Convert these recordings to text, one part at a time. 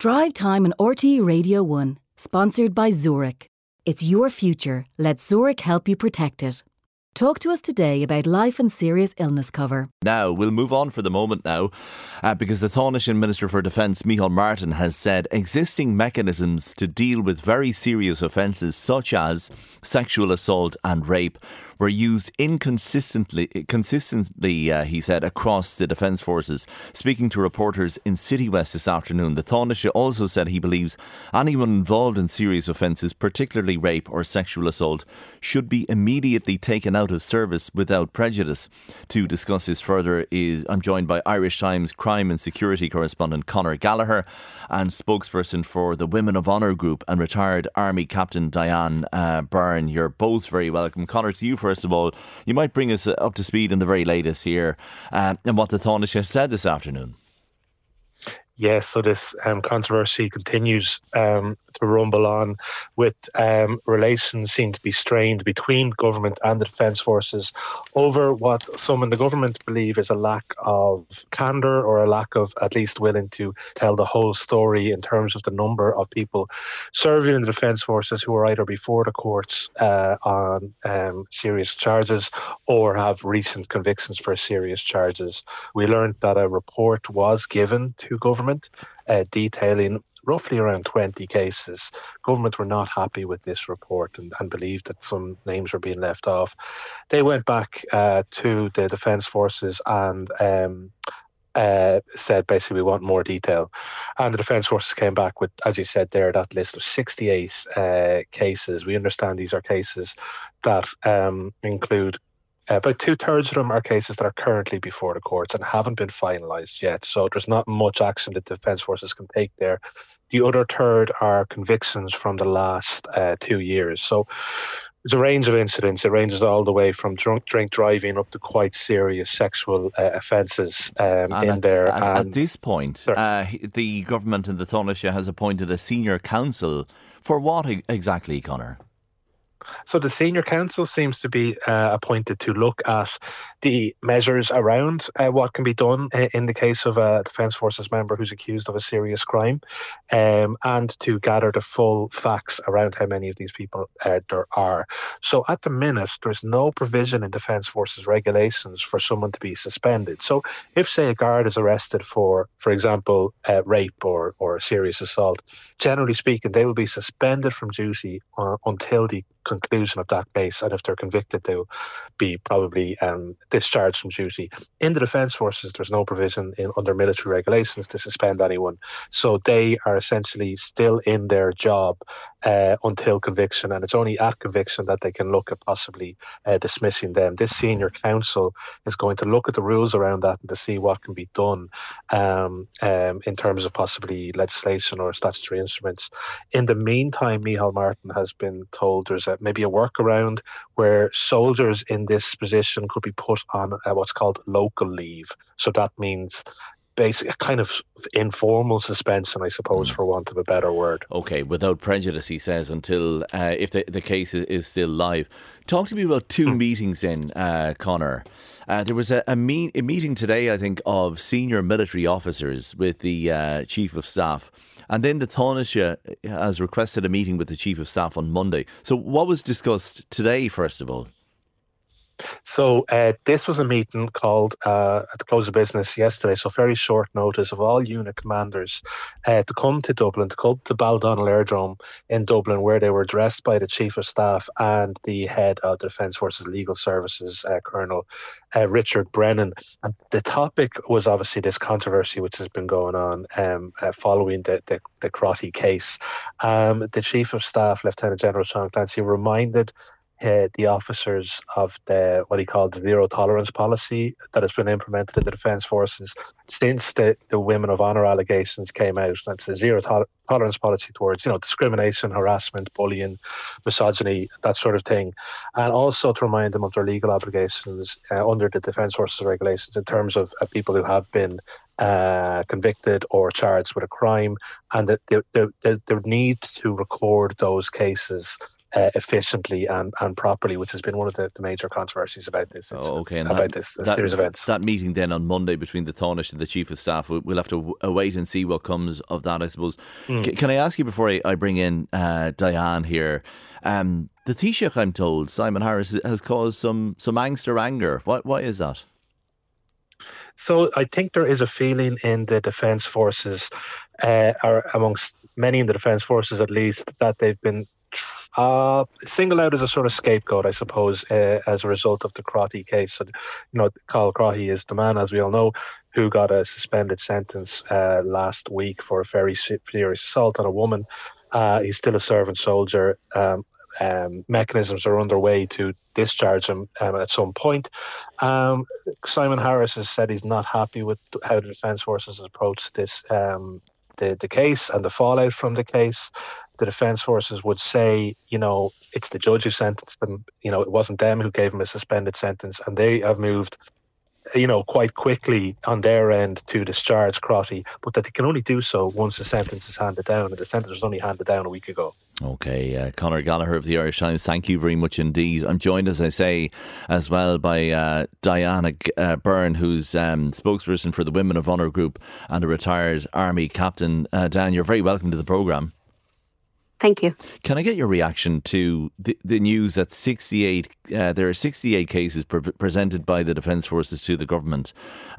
Drive Time on RTE Radio 1, sponsored by Zurich. It's your future. Let Zurich help you protect it. Talk to us today about life and serious illness cover. Now, we'll move on for the moment now, because the Taoiseach Minister for Defence, Micheál Martin, has said existing mechanisms to deal with very serious offences such as sexual assault and rape were used consistently, he said, across the Defence Forces. Speaking to reporters in City West this afternoon, the Taoiseach also said he believes anyone involved in serious offences, particularly rape or sexual assault, should be immediately taken out of service without prejudice. To discuss this further, I'm joined by Irish Times crime and security correspondent Conor Gallagher and spokesperson for the Women of Honour Group and retired Army Captain Diane Byrne. You're both very welcome. Conor, to you first of all, you might bring us up to speed in the very latest here and what the Taoiseach has said this afternoon. Yes, so this controversy continues to rumble on, with relations seem to be strained between government and the Defence Forces over what some in the government believe is a lack of candour, or a lack of at least willing to tell the whole story in terms of the number of people serving in the Defence Forces who are either before the courts on serious charges or have recent convictions for serious charges. We learned that a report was given to government detailing roughly around 20 cases. Government were not happy with this report and believed that some names were being left off. They went back to the Defence Forces and said basically we want more detail. And the Defence Forces came back with, as you said there, that list of 68 cases. We understand these are cases that include about 2/3 of them are cases that are currently before the courts and haven't been finalised yet. So there's not much action that the Defence Forces can take there. The other third are convictions from the last 2 years. So there's a range of incidents. It ranges all the way from drink driving up to quite serious sexual offences in there. At this point, the government and the Taoiseach has appointed a senior counsel. For what exactly, Conor? So the senior counsel seems to be appointed to look at the measures around what can be done in the case of a Defence Forces member who's accused of a serious crime, and to gather the full facts around how many of these people there are. So at the minute, there's no provision in Defence Forces regulations for someone to be suspended. So if, say, a guard is arrested for example, rape or serious assault, generally speaking, they will be suspended from duty until the conclusion of that case, and if they're convicted, they'll be probably discharged from duty. In the Defence Forces, there's no provision under military regulations to suspend anyone, so they are essentially still in their job until conviction, and it's only at conviction that they can look at possibly dismissing them. This senior counsel is going to look at the rules around that and to see what can be done in terms of possibly legislation or statutory instruments. In the meantime, Micheál Martin has been told there's maybe a workaround where soldiers in this position could be put on what's called local leave. So that means basically a kind of informal suspension, I suppose, for want of a better word. OK, without prejudice, he says, until if the case is still live. Talk to me about two meetings then, Conor. There was a meeting today, I think, of senior military officers with the Chief of Staff. And then the Taoiseach has requested a meeting with the Chief of Staff on Monday. So what was discussed today, first of all? So this was a meeting called at the close of business yesterday, so very short notice, of all unit commanders to come to Dublin, to come to Baldonnel Airdrome in Dublin, where they were addressed by the Chief of Staff and the head of the Defence Forces Legal Services, Colonel Richard Brennan. And the topic was obviously this controversy which has been going on following the Crotty case. The Chief of Staff, Lieutenant General Sean Clancy, reminded the officers of what he called the zero tolerance policy that has been implemented in the Defence Forces since the Women of Honour allegations came out. That's a zero tolerance policy towards, discrimination, harassment, bullying, misogyny, that sort of thing. And also to remind them of their legal obligations under the Defence Forces regulations in terms of people who have been convicted or charged with a crime, and that the need to record those cases efficiently and properly, which has been one of the major controversies about this incident, this series of events. That meeting then on Monday between the Taoiseach and the Chief of Staff, we'll have to wait and see what comes of that, I suppose. Can I ask you before I bring in Diane here? The Taoiseach, I'm told, Simon Harris, has caused some angst or anger. Why is that? So I think there is a feeling in the Defence Forces, or amongst many in the Defence Forces at least, that they've been singled out as a sort of scapegoat, I suppose, as a result of the Crotty case. So, Cathal Crotty is the man, as we all know, who got a suspended sentence last week for a very serious assault on a woman. He's still a servant soldier. Mechanisms are underway to discharge him at some point. Simon Harris has said he's not happy with how the Defence Forces has approached this, the case and the fallout from the case. The Defence Forces would say, it's the judge who sentenced them. It wasn't them who gave him a suspended sentence, and they have moved quite quickly on their end to discharge Crotty, but that they can only do so once the sentence is handed down, and the sentence was only handed down a week ago. OK, Conor Gallagher of the Irish Times, thank you very much indeed. I'm joined, as I say, as well by Diana Byrne, who's spokesperson for the Women of Honour Group and a retired Army captain. Dan, you're very welcome to the programme. Thank you. Can I get your reaction to the news that there are 68 cases presented by the Defence Forces to the government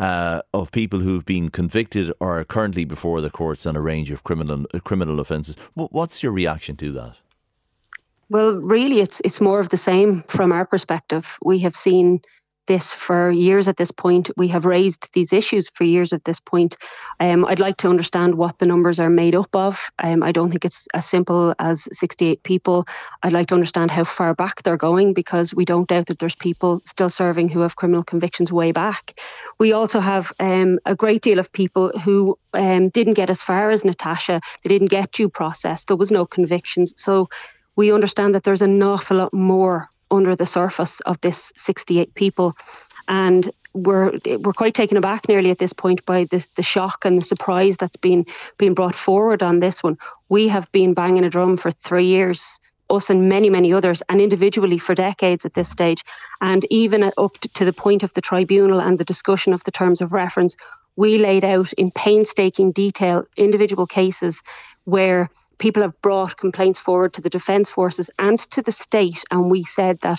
of people who've been convicted or are currently before the courts on a range of criminal offences? What's your reaction to that? Well, really, it's more of the same from our perspective. We have seen this for years at this point. We have raised these issues for years at this point. I'd like to understand what the numbers are made up of. I don't think it's as simple as 68 people. I'd like to understand how far back they're going, because we don't doubt that there's people still serving who have criminal convictions way back. We also have a great deal of people who didn't get as far as Natasha. They didn't get due process. There was no convictions. So we understand that there's an awful lot more under the surface of this 68 people, and we're quite taken aback nearly at this point by the shock and the surprise that's been brought forward on this one. We have been banging a drum for 3 years, us and many others, and individually for decades at this stage, and even up to the point of the tribunal and the discussion of the terms of reference, we laid out in painstaking detail individual cases where people have brought complaints forward to the Defence Forces and to the state, and we said that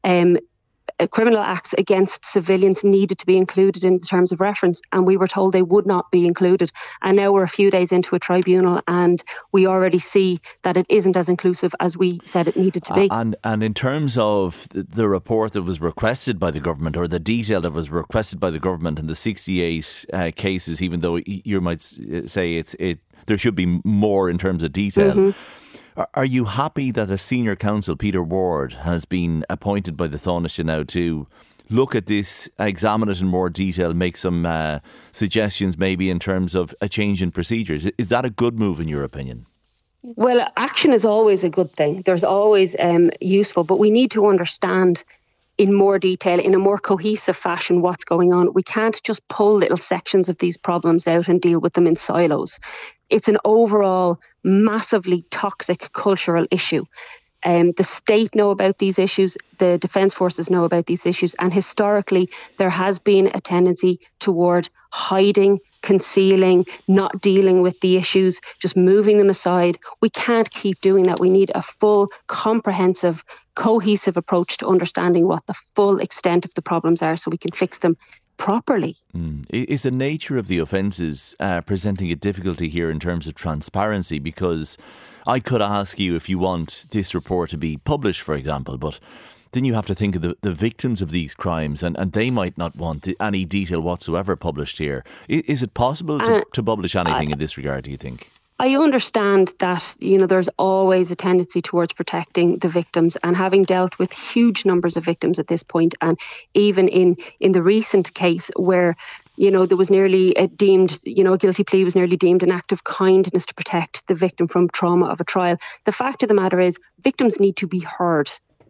criminal acts against civilians needed to be included in the terms of reference, and we were told they would not be included. And now we're a few days into a tribunal, and we already see that it isn't as inclusive as we said it needed to be. And in terms of the report that was requested by the government, or the detail that was requested by the government in the 68 cases, even though you might say there should be more in terms of detail. Mm-hmm. Are you happy that a senior counsel, Peter Ward, has been appointed by the Taoiseach now to look at this, examine it in more detail, make some suggestions maybe in terms of a change in procedures? Is that a good move in your opinion? Well, action is always a good thing. There's always useful, but we need to understand in more detail, in a more cohesive fashion, what's going on. We can't just pull little sections of these problems out and deal with them in silos. It's an overall massively toxic cultural issue. The state know about these issues, the Defence Forces know about these issues, and historically there has been a tendency toward hiding, concealing, not dealing with the issues, just moving them aside. We can't keep doing that. We need a full, comprehensive, cohesive approach to understanding what the full extent of the problems are so we can fix them properly. Is the nature of the offences presenting a difficulty here in terms of transparency? Because I could ask you if you want this report to be published, for example, but then you have to think of the victims of these crimes, and they might not want any detail whatsoever published here. Is it possible to publish anything in this regard, do you think? I understand that, there's always a tendency towards protecting the victims, and having dealt with huge numbers of victims at this point, and even in the recent case where there was nearly deemed, a guilty plea was nearly deemed an act of kindness to protect the victim from trauma of a trial. The fact of the matter is victims need to be heard.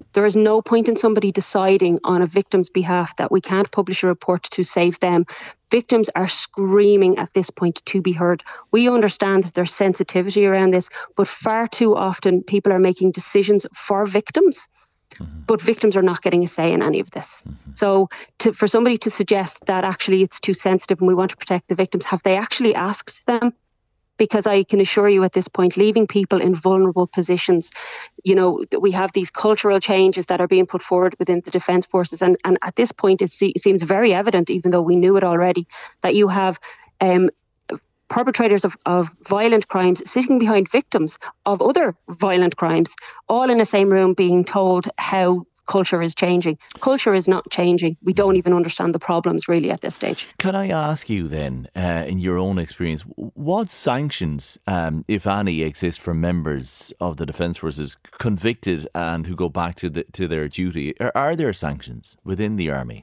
There is no point in somebody deciding on a victim's behalf that we can't publish a report to save them. Victims are screaming at this point to be heard. We understand that there's sensitivity around this, but far too often people are making decisions for victims. But victims are not getting a say in any of this. So for somebody to suggest that actually it's too sensitive and we want to protect the victims, have they actually asked them? Because I can assure you at this point, leaving people in vulnerable positions, we have these cultural changes that are being put forward within the Defence Forces. And at this point, it seems very evident, even though we knew it already, that you have perpetrators of violent crimes sitting behind victims of other violent crimes, all in the same room being told how culture is changing. Culture is not changing. We don't even understand the problems really at this stage. Can I ask you then, in your own experience, what sanctions, if any, exist for members of the Defence Forces convicted and who go back to their duty? Are there sanctions within the Army?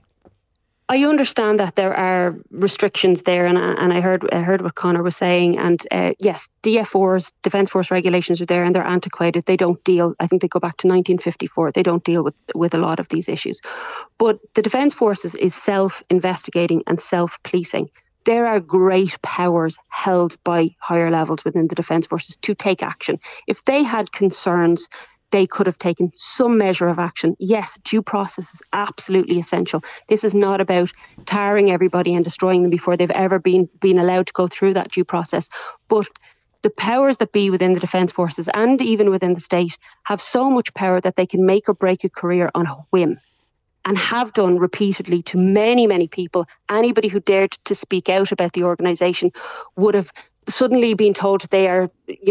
I understand that there are restrictions there, and I heard what Conor was saying. And yes, DFRs, Defence Force regulations are there, and they're antiquated. They don't deal. I think they go back to 1954. They don't deal with a lot of these issues. But the Defence Forces is self-investigating and self-policing. There are great powers held by higher levels within the Defence Forces to take action. If they had concerns, they could have taken some measure of action. Yes, due process is absolutely essential. This is not about tarring everybody and destroying them before they've ever been allowed to go through that due process. But the powers that be within the Defence Forces and even within the state have so much power that they can make or break a career on a whim, and have done repeatedly to many, many people. Anybody who dared to speak out about the organisation would have suddenly been told they are,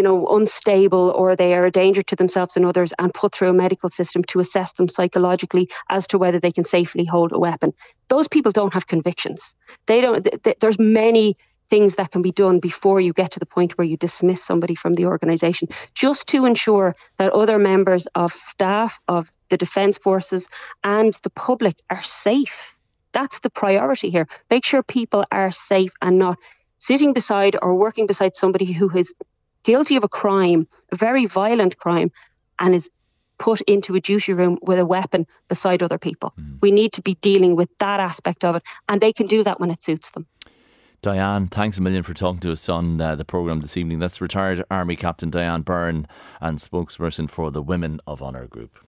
unstable or they are a danger to themselves and others, and put through a medical system to assess them psychologically as to whether they can safely hold a weapon. Those people don't have convictions. There's many things that can be done before you get to the point where you dismiss somebody from the organisation, just to ensure that other members of staff of the Defence Forces and the public are safe. That's the priority here. Make sure people are safe and not sitting beside or working beside somebody who is guilty of a crime, a very violent crime, and is put into a duty room with a weapon beside other people. We need to be dealing with that aspect of it, and they can do that when it suits them. Diane, thanks a million for talking to us on the programme this evening. That's retired Army Captain Diane Byrne and spokesperson for the Women of Honour Group.